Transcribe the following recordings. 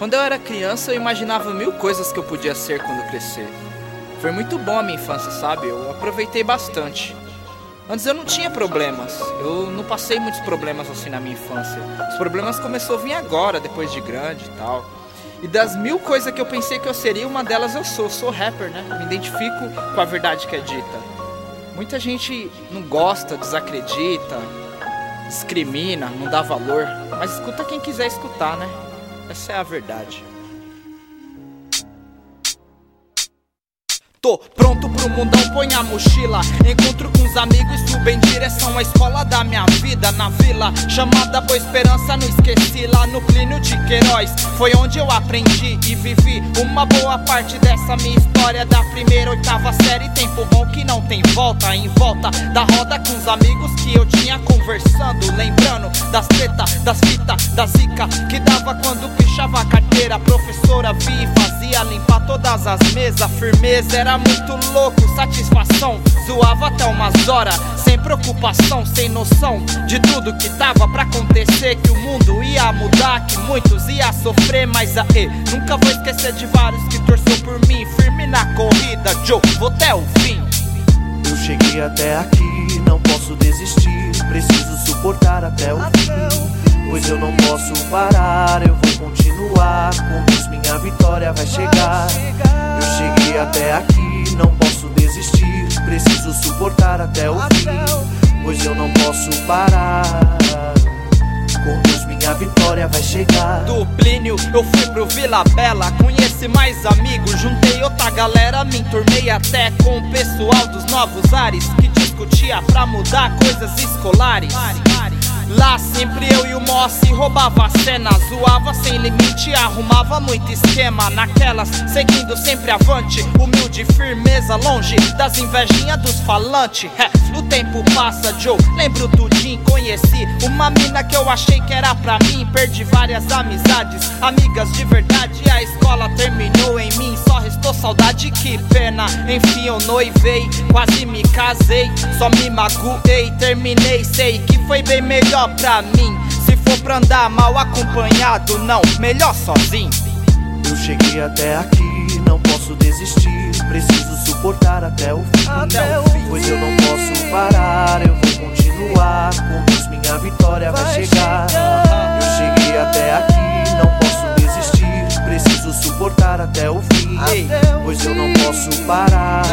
Quando eu era criança, eu imaginava mil coisas que eu podia ser quando crescer. Foi muito bom a minha infância, sabe? Eu aproveitei bastante. Antes eu não tinha problemas. Eu não passei muitos problemas assim na minha infância. Os problemas começaram a vir agora, depois de grande e tal. E das mil coisas que eu pensei que eu seria, uma delas eu sou rapper, né? Me identifico com a verdade que é dita. Muita gente não gosta, desacredita, discrimina, não dá valor. Mas escuta quem quiser escutar, né? Essa é a verdade. Tô pronto pro mundão, põe a mochila. Encontro com os amigos, subo em direção à escola da minha vida. Na vila, chamada Boa Esperança, não esqueci. Lá no Plínio de Queiroz, foi onde eu aprendi e vivi uma boa parte dessa minha história. Da primeira, oitava série, tempo bom que não tem volta. Em volta da roda com os amigos que eu tinha conversando. Lembrando das tretas, das fitas, da zica que dava quando pichava a carteira. A professora via e fazia limpar todas as mesas. Firmeza era muito louco, satisfação. Zoava até umas horas, sem preocupação, sem noção de tudo que tava pra acontecer. Que o mundo ia mudar, que muitos ia sofrer. Mas nunca vou esquecer de vários que torceu por mim. Firme na corrida, Joe, vou até o fim. Eu cheguei até aqui, não posso desistir. Preciso suportar até o fim, pois eu não posso parar. Eu vou continuar, com Deus minha vitória vai chegar. Eu cheguei até aqui, não posso desistir. Preciso suportar até o fim, pois eu não posso parar. Com Deus minha vitória vai chegar. Do Plínio eu fui pro Vila Bela, conheci mais amigos, juntei outra galera, me enturmei até com o pessoal dos Novos Ares, que discutia pra mudar coisas escolares. Lá sempre eu e o Mossi roubava a cena, zoava sem limite, arrumava muito esquema. Naquelas, seguindo sempre avante, humilde, firmeza, longe das invejinhas dos falantes. O tempo passa, Joe, lembro tudinho, conheci uma mina que eu achei que era pra mim. Perdi várias amizades, amigas de verdade, a escola terminou em mim. Só restou saudade, que pena, enfim eu noivei, quase me casei. Só me magoei, terminei, sei que foi bem melhor pra mim. Se for pra andar mal acompanhado, não, melhor sozinho. Eu cheguei até aqui, não posso desistir. Preciso suportar até o fim, pois eu não posso parar. Eu vou continuar, com Deus minha vitória vai chegar. Eu cheguei até aqui, não posso desistir. Preciso suportar até o fim, pois eu não posso parar.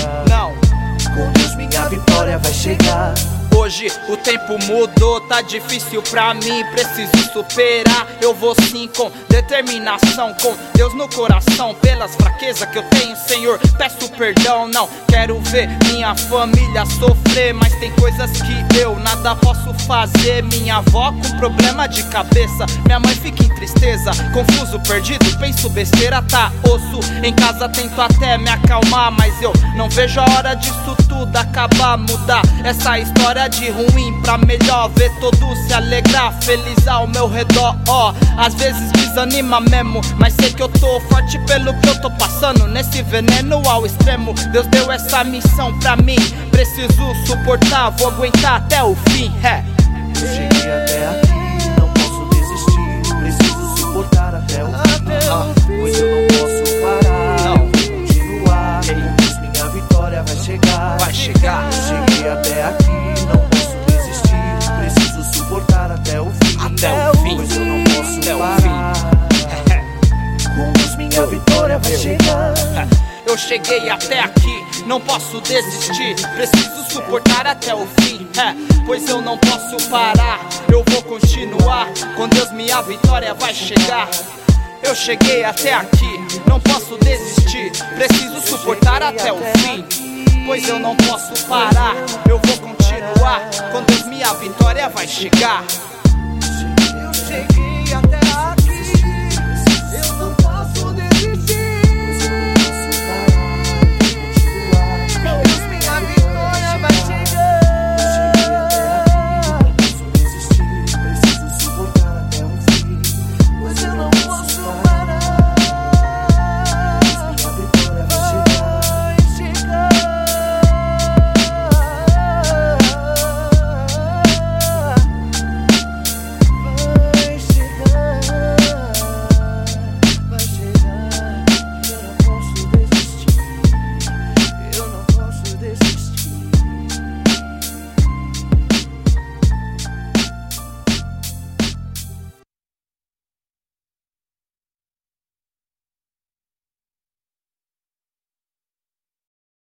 Com Deus minha vitória vai chegar. Hoje o tempo mudou, tá difícil pra mim, preciso superar. Eu vou sim com determinação, com Deus no coração. Pelas fraquezas que eu tenho, Senhor, peço perdão. Não quero ver minha família sofrer, mas tem coisas que eu nada posso fazer. Minha avó com problema de cabeça, minha mãe fica em tristeza, confuso, perdido, penso besteira, tá osso. Em casa tento até me acalmar, mas eu não vejo a hora disso tudo acabar. Mudar essa história de ruim pra melhor, ver todos se alegrar, feliz ao meu redor. Às vezes desanima mesmo, mas sei que eu tô forte pelo que eu tô passando. Nesse veneno ao extremo, Deus deu essa missão pra mim. Preciso suportar, vou aguentar até o fim. Eu cheguei até aqui, não posso desistir. Preciso suportar até o fim, pois eu não posso parar. Eu vou continuar, com Deus minha vitória vai chegar. Vai chegar. Eu cheguei até aqui, não posso desistir. Preciso suportar até o fim, pois eu não posso parar. Com Deus minha vitória vai chegar. Eu cheguei até aqui, não posso desistir. Preciso suportar até o fim, pois eu não posso parar. Eu vou continuar, com Deus minha vitória vai chegar. Eu cheguei até aqui, não posso desistir. Preciso suportar até o fim, pois eu não posso parar. Eu vou continuar, com Deus minha vitória vai chegar.